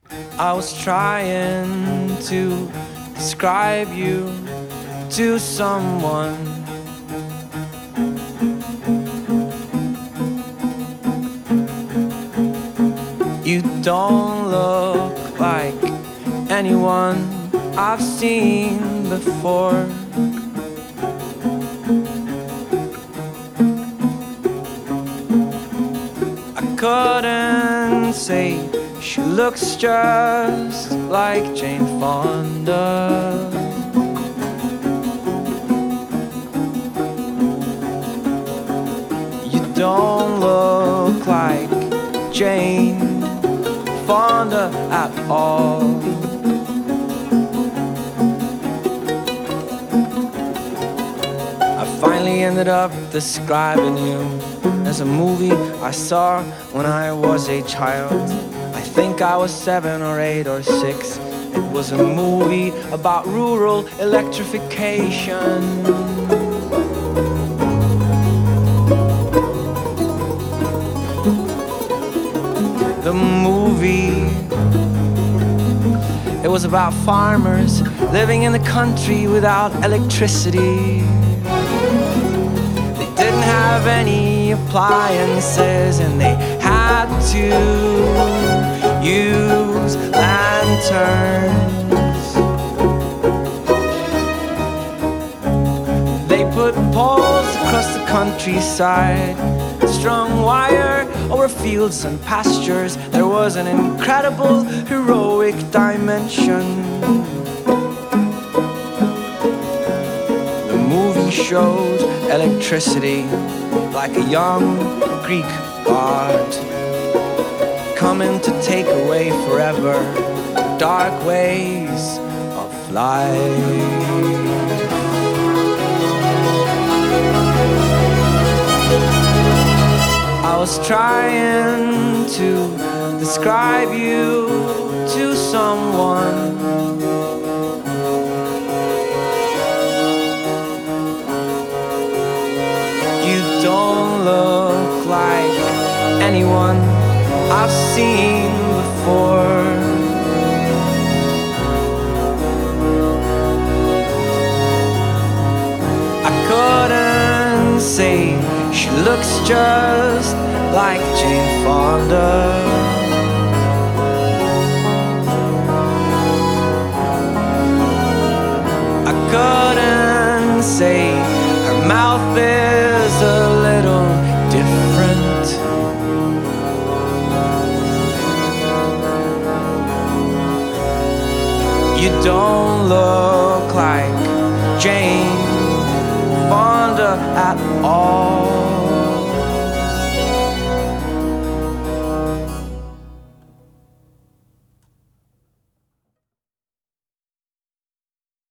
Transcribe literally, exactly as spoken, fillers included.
I was trying to describe you to someone. You don't look like anyone I've seen before. I couldn't say she looks just like Jane Fonda. You don't look like Jane Fonda at all. I finally ended up describing you as a movie I saw when I was a child. I think I was seven or eight or six. It was a movie about rural electrification. The movie, it was about farmers living in the country without electricity. They didn't have any appliances and they had to use lanterns. They put poles across the countryside, strung wire over fields and pastures. There was an incredible heroic dimension. The movie showed electricity like a young Greek god coming to take away forever the dark ways of life. I was trying to describe you to someone. You don't look like anyone I've seen before. I couldn't say she looks just like Jane Fonda. I couldn't say her mouth is a little different. You don't look like Jane Fonda at all.